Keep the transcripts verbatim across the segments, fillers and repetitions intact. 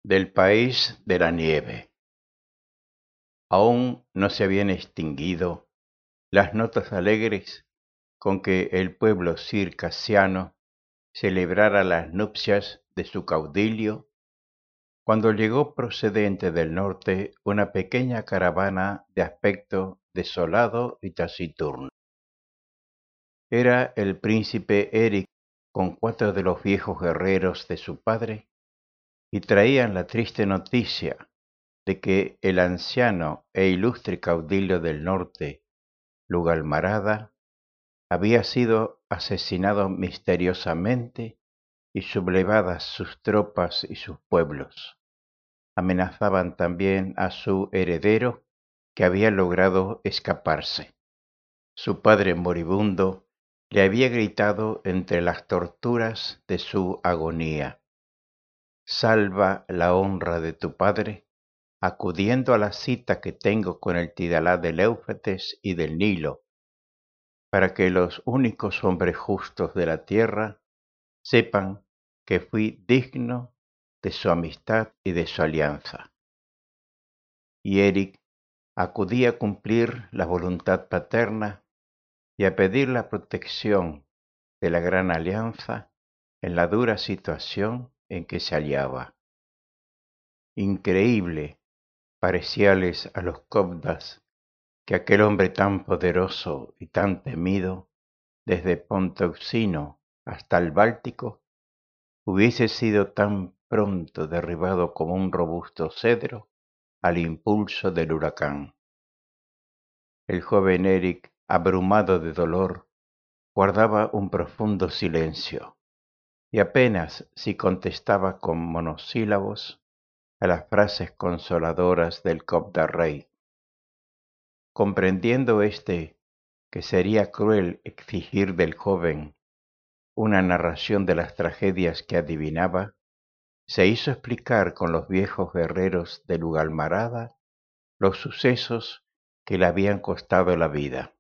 Del país de la nieve. Aún no se habían extinguido las notas alegres con que el pueblo circasiano celebrara las nupcias de su caudillo, cuando llegó procedente del norte una pequeña caravana de aspecto desolado y taciturno. Era el príncipe Eric con cuatro de los viejos guerreros de su padre, y traían la triste noticia de que el anciano e ilustre caudillo del norte, Lugalmarada, había sido asesinado misteriosamente y sublevadas sus tropas y sus pueblos. Amenazaban también a su heredero, que había logrado escaparse. Su padre moribundo le había gritado entre las torturas de su agonía: «Salva la honra de tu padre, acudiendo a la cita que tengo con el Tidalá del Éufrates y del Nilo, para que los únicos hombres justos de la tierra sepan que fui digno de su amistad y de su alianza». Y Eric acudía a cumplir la voluntad paterna y a pedir la protección de la gran alianza en la dura situación en que se hallaba. Increíble parecíales a los coptas que aquel hombre tan poderoso y tan temido, desde Ponteucino hasta el Báltico, hubiese sido tan pronto derribado como un robusto cedro al impulso del huracán. El joven Eric, abrumado de dolor, guardaba un profundo silencio, y apenas si contestaba con monosílabos a las frases consoladoras del copta rey. Comprendiendo éste que sería cruel exigir del joven una narración de las tragedias que adivinaba, se hizo explicar con los viejos guerreros de Lugalmarada los sucesos que le habían costado la vida.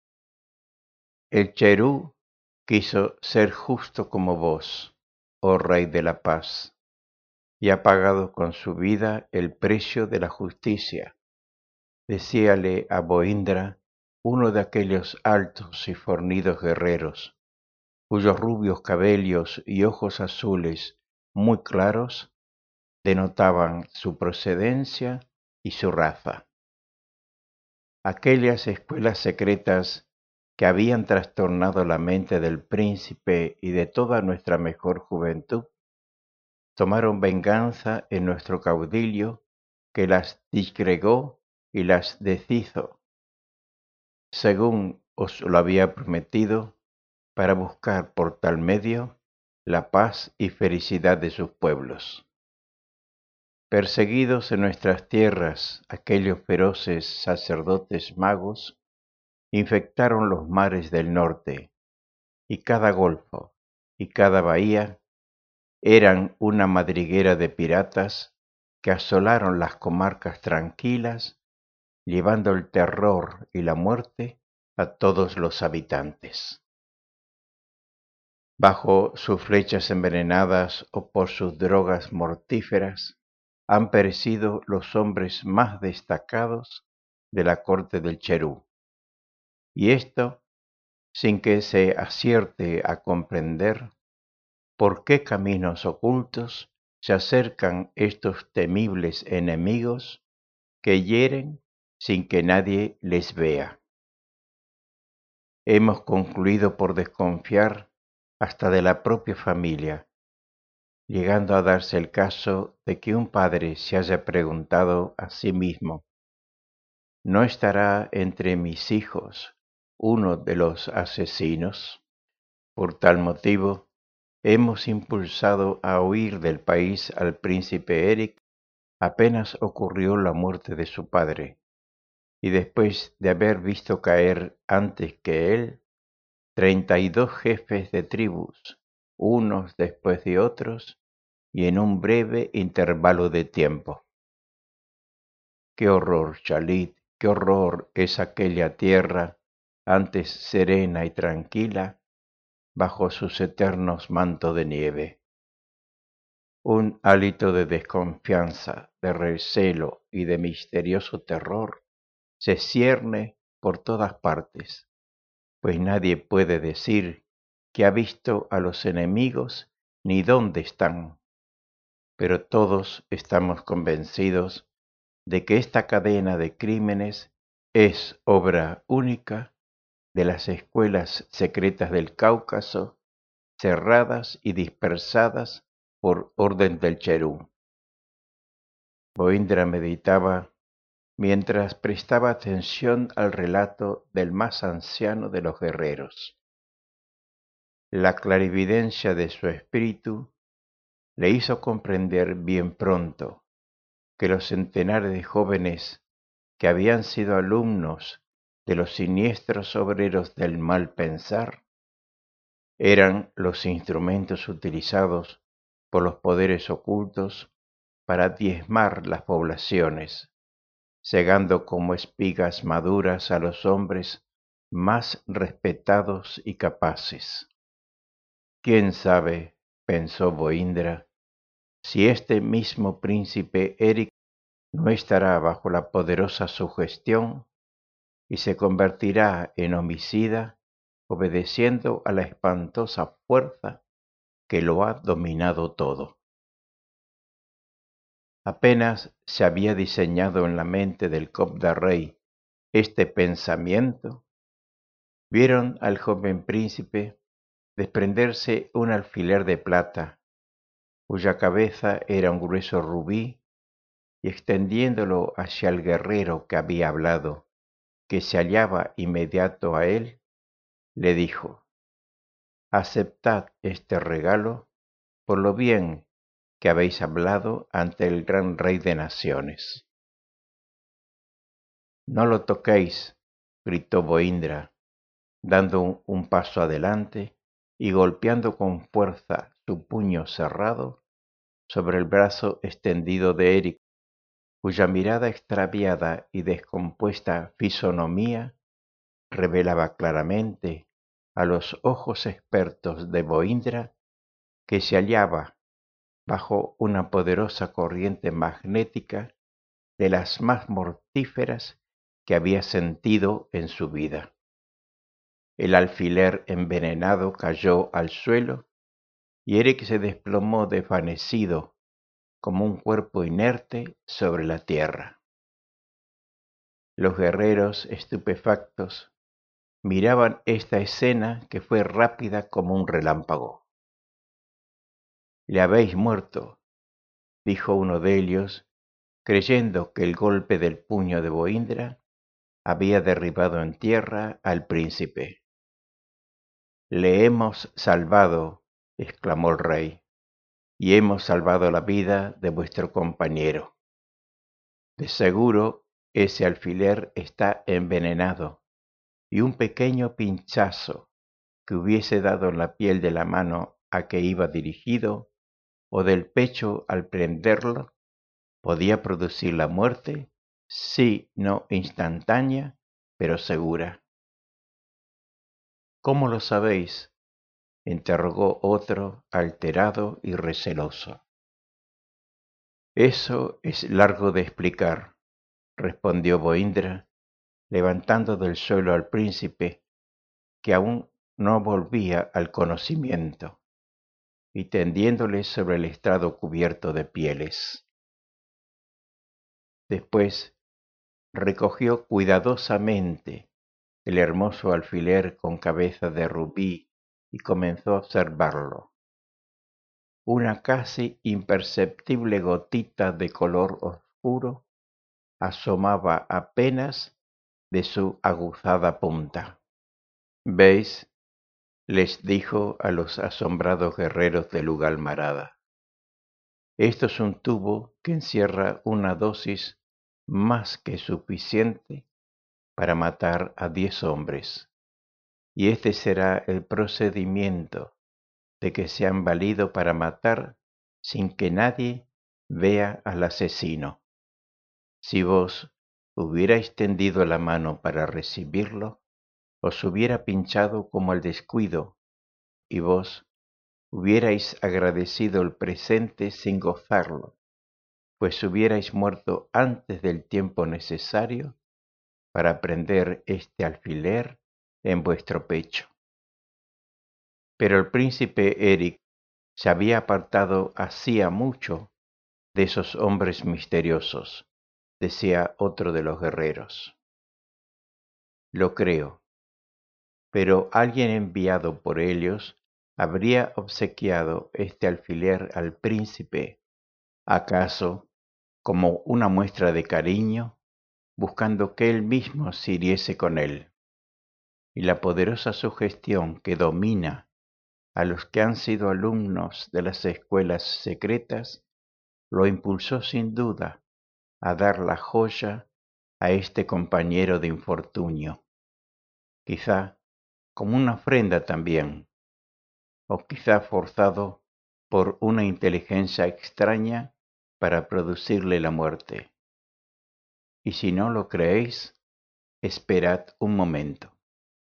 El cherú quiso ser justo como vos, oh rey de la paz, y ha pagado con su vida el precio de la justicia, decíale a Boindra, uno de aquellos altos y fornidos guerreros, cuyos rubios cabellos y ojos azules muy claros denotaban su procedencia y su raza. Aquellas escuelas secretas que habían trastornado la mente del príncipe y de toda nuestra mejor juventud, tomaron venganza en nuestro caudillo, que las disgregó y las deshizo, según os lo había prometido, para buscar por tal medio la paz y felicidad de sus pueblos. Perseguidos en nuestras tierras, aquellos feroces sacerdotes magos infectaron los mares del norte, y cada golfo y cada bahía eran una madriguera de piratas que asolaron las comarcas tranquilas, llevando el terror y la muerte a todos los habitantes. Bajo sus flechas envenenadas o por sus drogas mortíferas, han perecido los hombres más destacados de la corte del cherú, y esto sin que se acierte a comprender por qué caminos ocultos se acercan estos temibles enemigos que hieren sin que nadie les vea. Hemos concluido por desconfiar hasta de la propia familia, llegando a darse el caso de que un padre se haya preguntado a sí mismo: ¿no estará entre mis hijos uno de los asesinos? Por tal motivo, hemos impulsado a huir del país al príncipe Eric apenas ocurrió la muerte de su padre, y después de haber visto caer antes que él treinta y dos jefes de tribus, unos después de otros, y en un breve intervalo de tiempo. ¡Qué horror, Chalit! ¡Qué horror es aquella tierra, antes serena y tranquila, bajo sus eternos mantos de nieve! Un hálito de desconfianza, de recelo y de misterioso terror se cierne por todas partes, pues nadie puede decir que ha visto a los enemigos ni dónde están, pero todos estamos convencidos de que esta cadena de crímenes es obra única de las escuelas secretas del Cáucaso, cerradas y dispersadas por orden del Cherú. Boindra meditaba mientras prestaba atención al relato del más anciano de los guerreros. La clarividencia de su espíritu le hizo comprender bien pronto que los centenares de jóvenes que habían sido alumnos de los siniestros obreros del mal pensar eran los instrumentos utilizados por los poderes ocultos para diezmar las poblaciones, cegando como espigas maduras a los hombres más respetados y capaces. ¿Quién sabe, pensó Boindra, si este mismo príncipe Eric no estará bajo la poderosa sugestión y se convertirá en homicida obedeciendo a la espantosa fuerza que lo ha dominado todo? Apenas se había diseñado en la mente del Cobda Rey este pensamiento, vieron al joven príncipe desprenderse un alfiler de plata, cuya cabeza era un grueso rubí, y extendiéndolo hacia el guerrero que había hablado, que se hallaba inmediato a él, le dijo: «Aceptad este regalo por lo bien que habéis hablado ante el gran Rey de Naciones». «No lo toquéis», gritó Boindra, dando un, un paso adelante y golpeando con fuerza su puño cerrado sobre el brazo extendido de Eric, cuya mirada extraviada y descompuesta fisonomía revelaba claramente a los ojos expertos de Boindra que se hallaba bajo una poderosa corriente magnética de las más mortíferas que había sentido en su vida. El alfiler envenenado cayó al suelo y Eric se desplomó desvanecido como un cuerpo inerte sobre la tierra. Los guerreros estupefactos miraban esta escena que fue rápida como un relámpago. «Le habéis muerto», dijo uno de ellos, creyendo que el golpe del puño de Boindra había derribado en tierra al príncipe. «Le hemos salvado», exclamó el rey, «y hemos salvado la vida de vuestro compañero. De seguro ese alfiler está envenenado, y un pequeño pinchazo que hubiese dado en la piel de la mano a que iba dirigido, o del pecho al prenderlo, podía producir la muerte, sí no instantánea, pero segura». «¿Cómo lo sabéis?», interrogó otro, alterado y receloso. «Eso es largo de explicar», respondió Boindra, levantando del suelo al príncipe, que aún no volvía al conocimiento, y tendiéndole sobre el estrado cubierto de pieles. Después recogió cuidadosamente el hermoso alfiler con cabeza de rubí y comenzó a observarlo. Una casi imperceptible gotita de color oscuro asomaba apenas de su aguzada punta. «¿Veis?», les dijo a los asombrados guerreros de Lugalmarada. «Esto es un tubo que encierra una dosis más que suficiente para matar a diez hombres, y este será el procedimiento de que se han valido para matar sin que nadie vea al asesino. Si vos hubierais tendido la mano para recibirlo, os hubiera pinchado como el descuido, y vos hubierais agradecido el presente sin gozarlo, pues hubierais muerto antes del tiempo necesario para prender este alfiler en vuestro pecho. Pero el príncipe Eric se había apartado hacía mucho de esos hombres misteriosos, decía otro de los guerreros. Lo creo, pero alguien enviado por ellos habría obsequiado este alfiler al príncipe, acaso como una muestra de cariño, buscando que él mismo se hiriese con él. Y la poderosa sugestión que domina a los que han sido alumnos de las escuelas secretas lo impulsó sin duda a dar la joya a este compañero de infortunio, quizá como una ofrenda también, o quizá forzado por una inteligencia extraña para producirle la muerte. Y si no lo creéis, esperad un momento.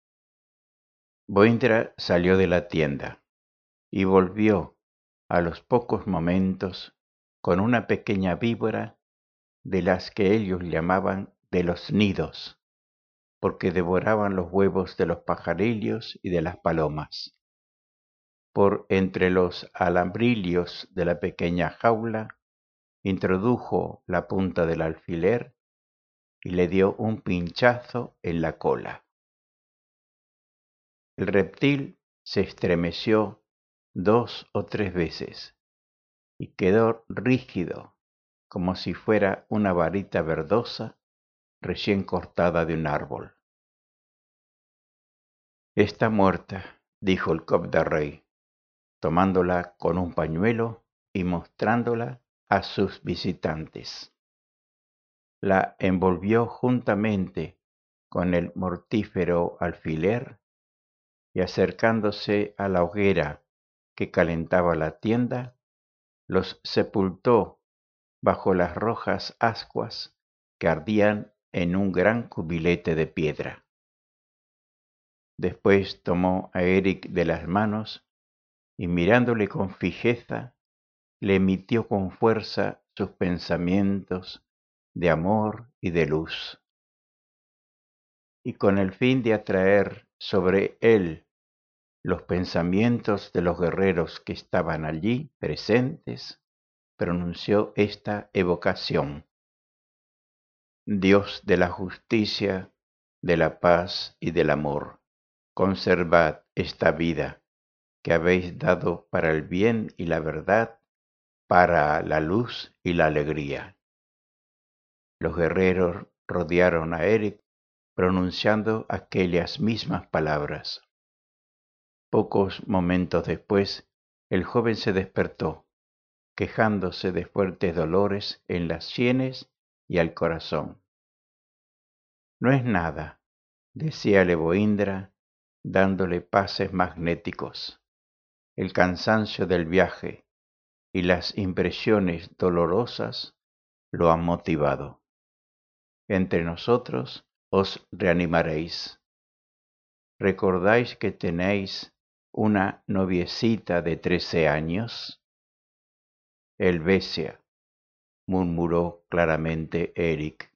Boindra salió de la tienda y volvió a los pocos momentos con una pequeña víbora de las que ellos llamaban de los nidos, porque devoraban los huevos de los pajarillos y de las palomas. Por entre los alambrillos de la pequeña jaula, introdujo la punta del alfiler y le dio un pinchazo en la cola. El reptil se estremeció dos o tres veces y quedó rígido, como si fuera una varita verdosa recién cortada de un árbol. Está muerta, dijo el Cobda-Rey, tomándola con un pañuelo y mostrándola a sus visitantes. La envolvió juntamente con el mortífero alfiler y acercándose a la hoguera que calentaba la tienda, los sepultó bajo las rojas ascuas que ardían en un gran cubilete de piedra. Después tomó a Eric de las manos y mirándole con fijeza, le emitió con fuerza sus pensamientos de amor y de luz. Y con el fin de atraer sobre él los pensamientos de los guerreros que estaban allí presentes, pronunció esta evocación: Dios de la justicia, de la paz y del amor, conservad esta vida que habéis dado para el bien y la verdad, para la luz y la alegría. Los guerreros rodearon a Eric pronunciando aquellas mismas palabras. Pocos momentos después, el joven se despertó, quejándose de fuertes dolores en las sienes y al corazón. No es nada, decíale Boindra, dándole pases magnéticos. El cansancio del viaje y las impresiones dolorosas lo han motivado. Entre nosotros os reanimaréis. ¿Recordáis que tenéis una noviecita de trece años? Helvecia, murmuró claramente Eric.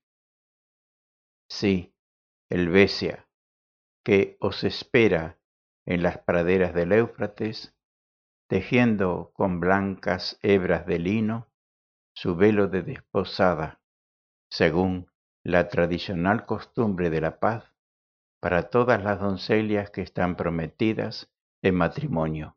Sí, Helvecia, que os espera en las praderas del Éufrates, tejiendo con blancas hebras de lino su velo de desposada, según la tradicional costumbre de la paz para todas las doncellas que están prometidas en matrimonio.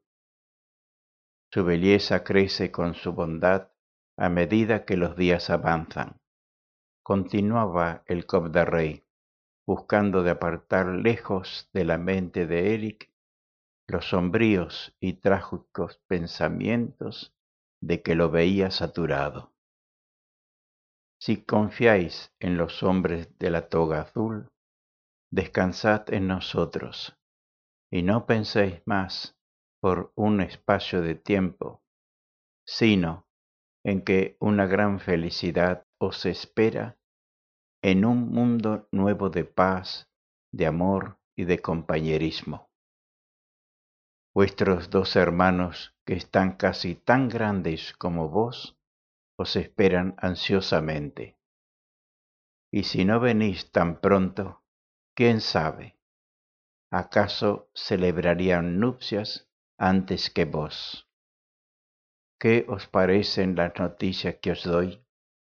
Su belleza crece con su bondad a medida que los días avanzan. Continuaba el Cobda-Rey, buscando de apartar lejos de la mente de Eric los sombríos y trágicos pensamientos de que lo veía saturado. Si confiáis en los hombres de la toga azul, descansad en nosotros, y no penséis más por un espacio de tiempo, sino en que una gran felicidad os espera en un mundo nuevo de paz, de amor y de compañerismo. Vuestros dos hermanos, que están casi tan grandes como vos, os esperan ansiosamente. Y si no venís tan pronto, quién sabe, acaso celebrarían nupcias antes que vos. ¿Qué os parecen las noticias que os doy?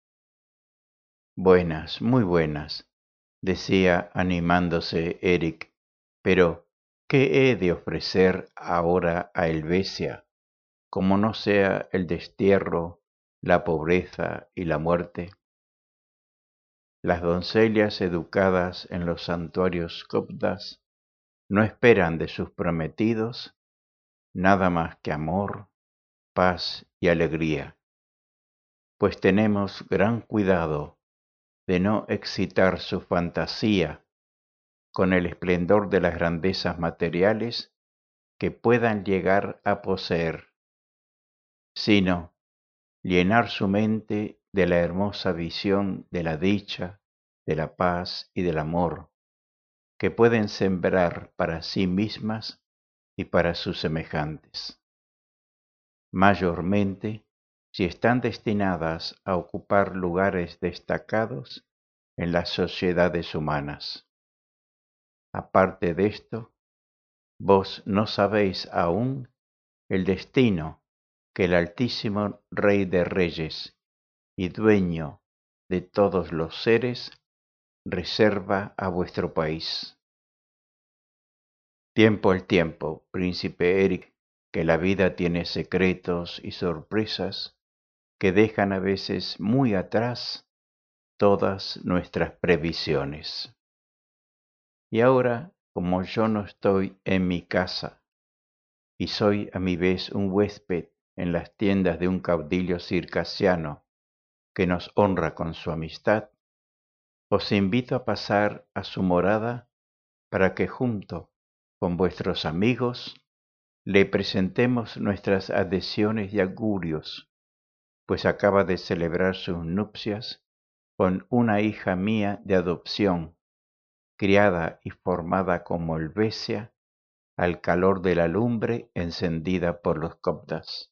Buenas, muy buenas, decía animándose Eric, pero ¿qué he de ofrecer ahora a Helvecia, como no sea el destierro, la pobreza y la muerte? Las doncellas educadas en los santuarios coptas no esperan de sus prometidos nada más que amor, paz y alegría, pues tenemos gran cuidado de no excitar su fantasía con el esplendor de las grandezas materiales que puedan llegar a poseer, sino llenar su mente de la hermosa visión de la dicha, de la paz y del amor, que pueden sembrar para sí mismas y para sus semejantes. Mayormente, si están destinadas a ocupar lugares destacados en las sociedades humanas. Aparte de esto, vos no sabéis aún el destino que el Altísimo Rey de Reyes y Dueño de todos los seres reserva a vuestro país. Tiempo al tiempo, príncipe Eric, que la vida tiene secretos y sorpresas que dejan a veces muy atrás todas nuestras previsiones. Y ahora, como yo no estoy en mi casa y soy a mi vez un huésped en las tiendas de un caudillo circasiano que nos honra con su amistad, os invito a pasar a su morada para que junto con vuestros amigos le presentemos nuestras adhesiones y augurios, pues acaba de celebrar sus nupcias con una hija mía de adopción, criada y formada como Helvecia al calor de la lumbre encendida por los coptas.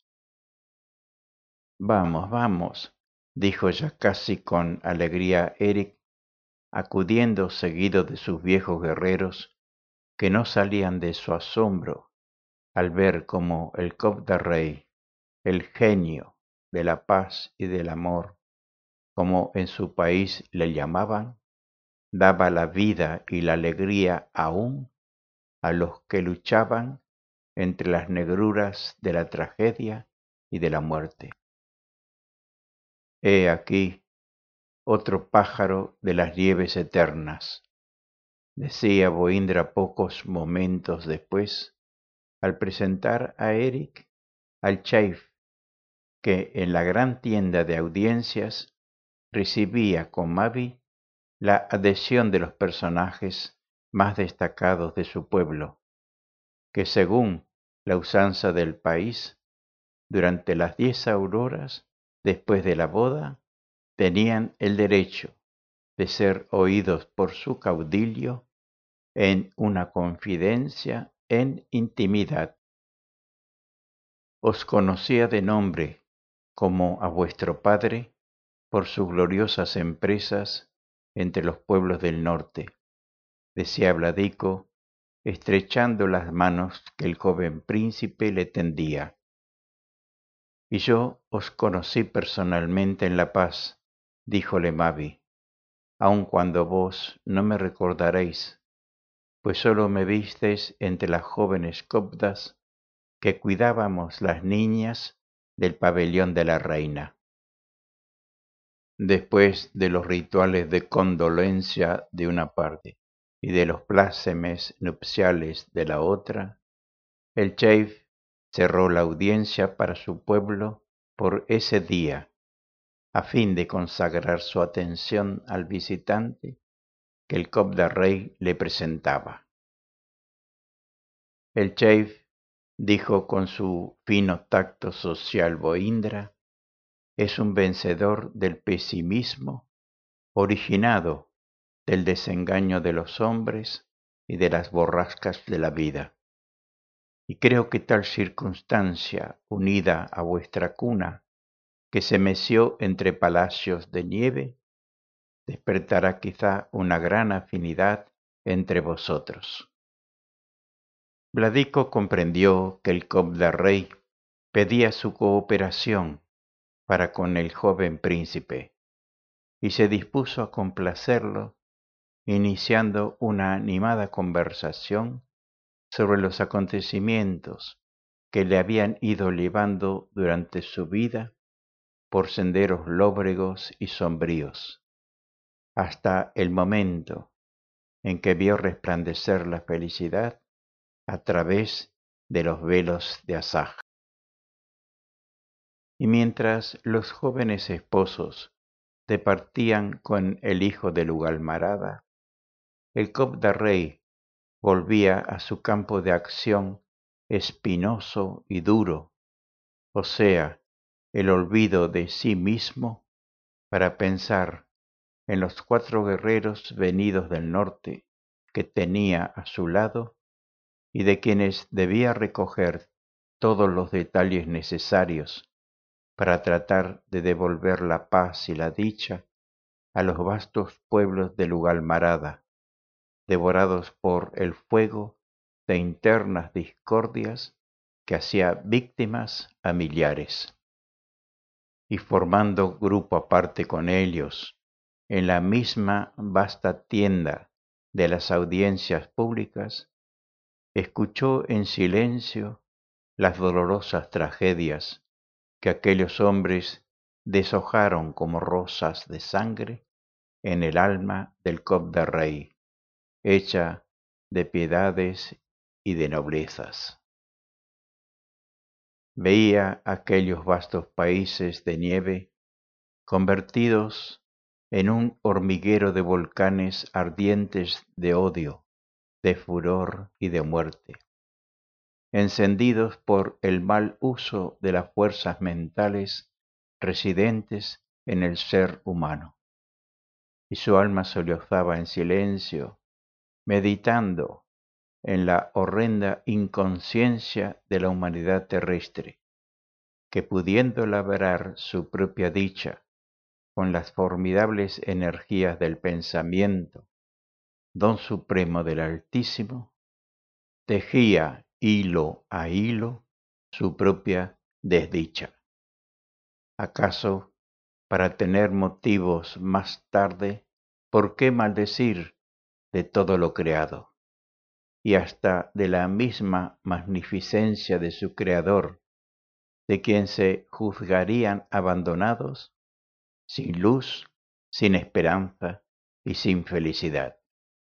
Vamos, vamos, dijo ya casi con alegría Eric, acudiendo seguido de sus viejos guerreros, que no salían de su asombro al ver cómo el copta rey, el genio de la paz y del amor, como en su país le llamaban, daba la vida y la alegría aún a los que luchaban entre las negruras de la tragedia y de la muerte. He aquí otro pájaro de las nieves eternas, decía Boindra pocos momentos después, al presentar a Eric al Chaif, que en la gran tienda de audiencias recibía con Mavi la adhesión de los personajes más destacados de su pueblo, que según la usanza del país, durante las diez auroras después de la boda, tenían el derecho de ser oídos por su caudillo en una confidencia en intimidad. Os conocía de nombre como a vuestro padre por sus gloriosas empresas entre los pueblos del norte, decía Vladico, estrechando las manos que el joven príncipe le tendía. Y yo os conocí personalmente en La Paz, díjole Mavi, aun cuando vos no me recordaréis, pues sólo me visteis entre las jóvenes coptas que cuidábamos las niñas del pabellón de la reina. Después de los rituales de condolencia de una parte y de los plácemes nupciales de la otra, el Cheif cerró la audiencia para su pueblo por ese día, a fin de consagrar su atención al visitante que el copta rey le presentaba. El Cheif, dijo con su fino tacto social Boindra, es un vencedor del pesimismo originado del desengaño de los hombres y de las borrascas de la vida. Y creo que tal circunstancia, unida a vuestra cuna, que se meció entre palacios de nieve, despertará quizá una gran afinidad entre vosotros. Vladico comprendió que el Cobb de Rey pedía su cooperación para con el joven príncipe y se dispuso a complacerlo, iniciando una animada conversación sobre los acontecimientos que le habían ido llevando durante su vida por senderos lóbregos y sombríos, hasta el momento en que vio resplandecer la felicidad a través de los velos de Asaj. Y mientras los jóvenes esposos departían con el hijo de Lugalmarada, el Cobb de Rey volvía a su campo de acción espinoso y duro, o sea, el olvido de sí mismo para pensar en los cuatro guerreros venidos del norte que tenía a su lado y de quienes debía recoger todos los detalles necesarios para tratar de devolver la paz y la dicha a los vastos pueblos de Lugalmarada, devorados por el fuego de internas discordias que hacía víctimas a millares. Y formando grupo aparte con ellos, en la misma vasta tienda de las audiencias públicas, escuchó en silencio las dolorosas tragedias que aquellos hombres deshojaron como rosas de sangre en el alma del Cobb de Rey, hecha de piedades y de noblezas. Veía aquellos vastos países de nieve convertidos en un hormiguero de volcanes ardientes de odio, de furor y de muerte, encendidos por el mal uso de las fuerzas mentales residentes en el ser humano. Y su alma sollozaba en silencio, meditando en la horrenda inconsciencia de la humanidad terrestre, que pudiendo labrar su propia dicha con las formidables energías del pensamiento, don supremo del Altísimo, tejía hilo a hilo su propia desdicha. ¿Acaso para tener motivos más tarde por qué maldecir de todo lo creado, y hasta de la misma magnificencia de su Creador, de quien se juzgarían abandonados, sin luz, sin esperanza y sin felicidad?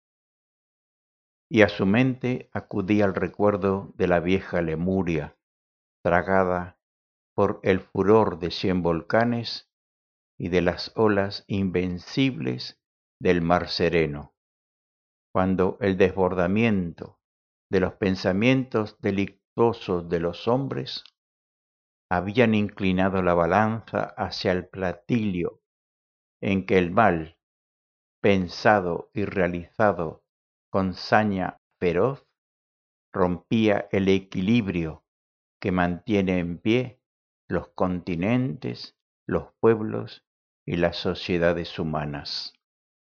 Y a su mente acudía el recuerdo de la vieja Lemuria, tragada por el furor de cien volcanes y de las olas invencibles del mar sereno, cuando el desbordamiento de los pensamientos delictuosos de los hombres habían inclinado la balanza hacia el platillo en que el mal, pensado y realizado con saña feroz, rompía el equilibrio que mantiene en pie los continentes, los pueblos y las sociedades humanas.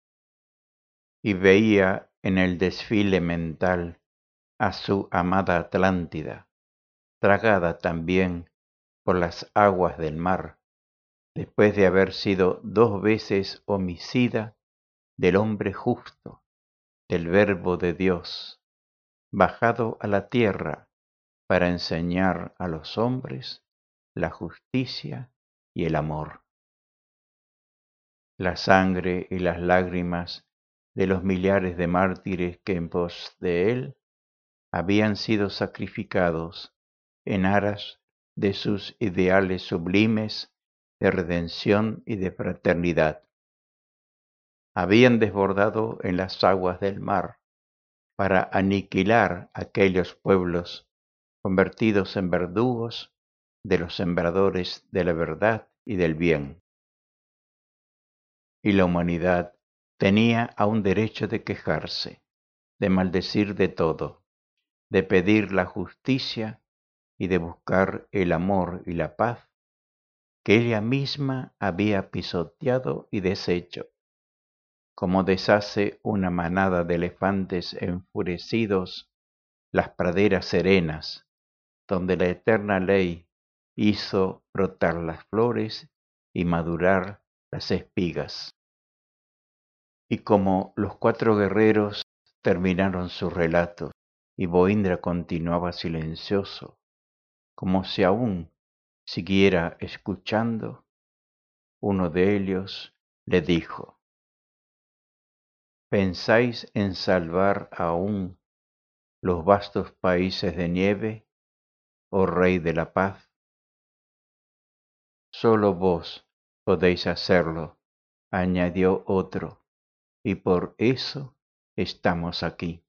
Y veía en el desfile mental a su amada Atlántida, tragada también por las aguas del mar, después de haber sido dos veces homicida del hombre justo, del Verbo de Dios, bajado a la tierra para enseñar a los hombres la justicia y el amor. La sangre y las lágrimas de los millares de mártires que en pos de él habían sido sacrificados en aras de sus ideales sublimes de redención y de fraternidad, habían desbordado en las aguas del mar para aniquilar aquellos pueblos convertidos en verdugos de los sembradores de la verdad y del bien. Y la humanidad tenía aún derecho de quejarse, de maldecir de todo, de pedir la justicia y de buscar el amor y la paz que ella misma había pisoteado y deshecho, como deshace una manada de elefantes enfurecidos las praderas serenas, donde la eterna ley hizo brotar las flores y madurar las espigas. Y como los cuatro guerreros terminaron su relato y Boindra continuaba silencioso, como si aún siguiera escuchando, uno de ellos le dijo: ¿pensáis en salvar aún los vastos países de nieve, oh Rey de la Paz? Solo vos podéis hacerlo, añadió otro, y por eso estamos aquí.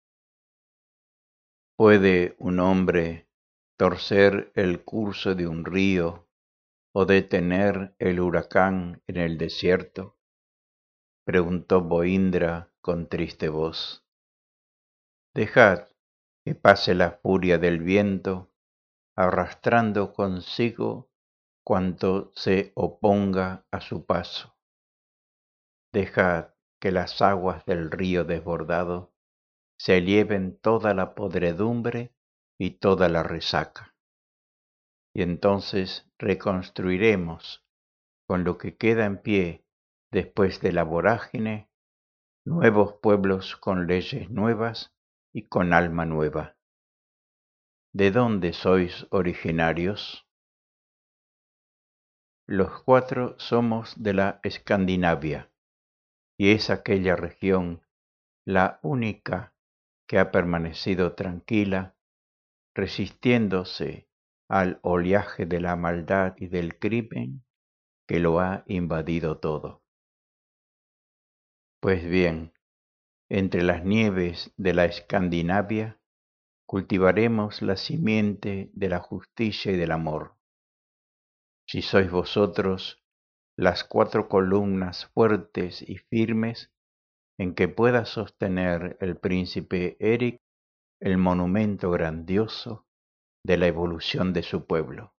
¿Puede un hombre torcer el curso de un río o detener el huracán en el desierto? Preguntó Boindra con triste voz. Dejad que pase la furia del viento, arrastrando consigo cuanto se oponga a su paso. Dejad que las aguas del río desbordado se lleven toda la podredumbre y toda la resaca. Y entonces reconstruiremos, con lo que queda en pie después de la vorágine, nuevos pueblos con leyes nuevas y con alma nueva. ¿De dónde sois originarios? Los cuatro somos de la Escandinavia, y es aquella región la única que ha permanecido tranquila, resistiéndose al oleaje de la maldad y del crimen que lo ha invadido todo. Pues bien, entre las nieves de la Escandinavia cultivaremos la simiente de la justicia y del amor. Si sois vosotros las cuatro columnas fuertes y firmes en que pueda sostener el príncipe Eric el monumento grandioso de la evolución de su pueblo.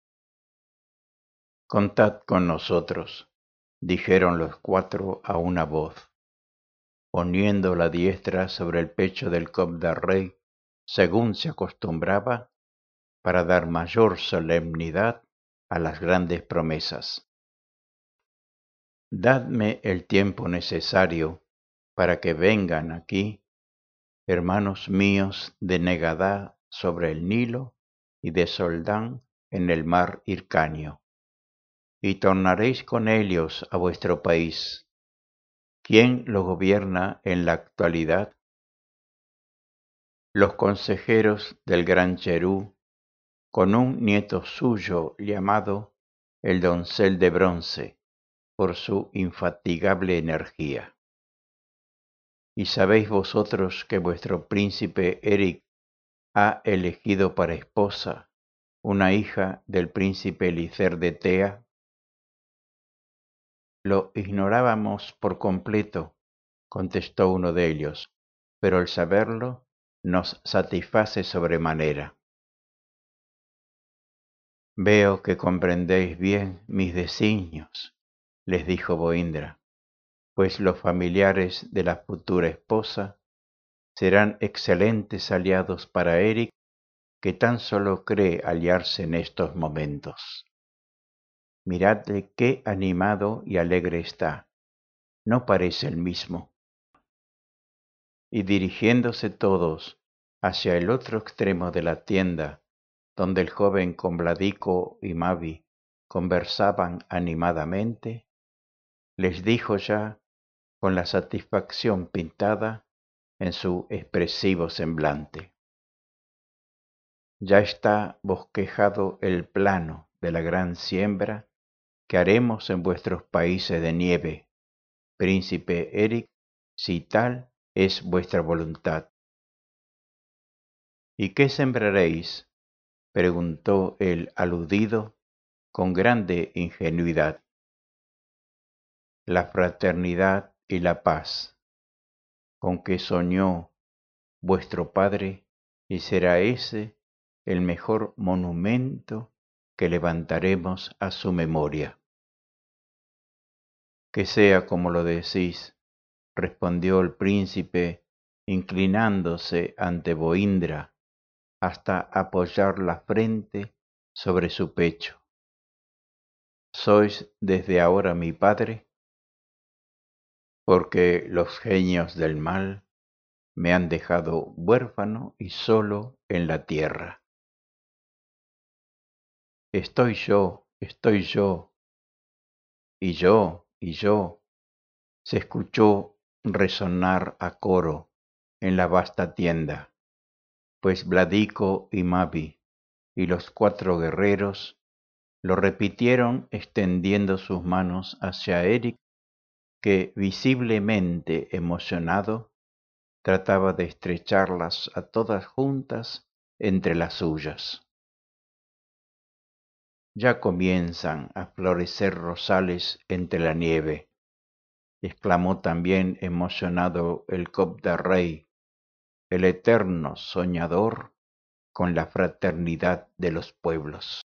Contad con nosotros, dijeron los cuatro a una voz, poniendo la diestra sobre el pecho del Cobda-Rey, según se acostumbraba, para dar mayor solemnidad a las grandes promesas. Dadme el tiempo necesario para que vengan aquí, hermanos míos de Negadá sobre el Nilo y de Soldán en el mar Hircáneo, y tornaréis con ellos a vuestro país. ¿Quién lo gobierna en la actualidad? Los consejeros del gran Cherú, con un nieto suyo llamado el doncel de bronce, por su infatigable energía. ¿Y sabéis vosotros que vuestro príncipe Eric ha elegido para esposa una hija del príncipe Elicer de Tea? Lo ignorábamos por completo, contestó uno de ellos, pero el saberlo nos satisface sobremanera. Veo que comprendéis bien mis designios, les dijo Boindra, pues los familiares de la futura esposa serán excelentes aliados para Eric, que tan solo cree aliarse en estos momentos. Miradle qué animado y alegre está, no parece el mismo. Y dirigiéndose todos hacia el otro extremo de la tienda, donde el joven con Vladico y Mavi conversaban animadamente, les dijo ya con la satisfacción pintada en su expresivo semblante. Ya está bosquejado el plano de la gran siembra que haremos en vuestros países de nieve, príncipe Eric, si tal es vuestra voluntad. ¿Y qué sembraréis? Preguntó el aludido con grande ingenuidad. La fraternidad y la paz, con que soñó vuestro padre y será ese el mejor monumento que levantaremos a su memoria. Que sea como lo decís, respondió el príncipe, inclinándose ante Boindra hasta apoyar la frente sobre su pecho. ¿Sois desde ahora mi padre? Porque los genios del mal me han dejado huérfano y solo en la tierra. Estoy yo, estoy yo, y yo, y yo, se escuchó resonar a coro en la vasta tienda, pues Vladico y Mavi y los cuatro guerreros lo repitieron extendiendo sus manos hacia Eric, que visiblemente emocionado trataba de estrecharlas a todas juntas entre las suyas. Ya comienzan a florecer rosales entre la nieve, exclamó también emocionado el Copta Rey, el eterno soñador con la fraternidad de los pueblos.